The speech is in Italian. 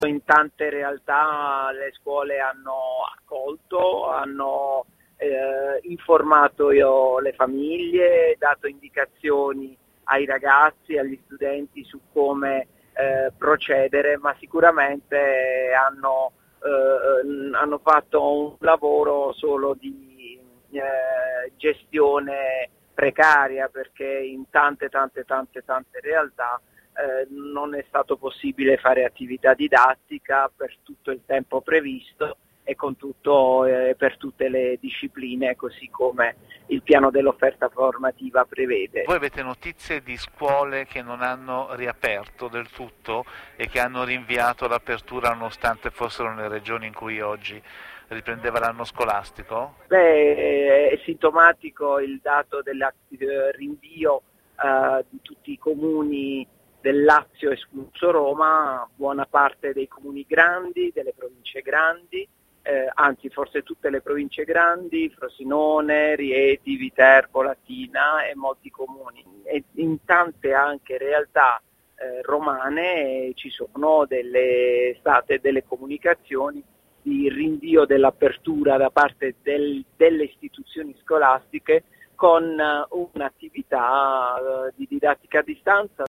In tante realtà le scuole hanno accolto, hanno informato le famiglie, dato indicazioni ai ragazzi, agli studenti su come procedere, ma sicuramente hanno fatto un lavoro solo di gestione precaria, perché in tante realtà non è stato possibile fare attività didattica per tutto il tempo previsto e con tutto per tutte le discipline, così come il piano dell'offerta formativa prevede. Voi avete notizie di scuole che non hanno riaperto del tutto e che hanno rinviato l'apertura nonostante fossero nelle regioni in cui oggi riprendeva l'anno scolastico? È sintomatico il dato del rinvio di tutti i comuni del Lazio escluso Roma, buona parte dei comuni grandi, delle province grandi, anzi forse tutte le province grandi, Frosinone, Rieti, Viterbo, Latina e molti comuni. E in tante anche realtà romane ci sono state delle comunicazioni di rinvio dell'apertura da parte delle istituzioni scolastiche con un'attività di didattica a distanza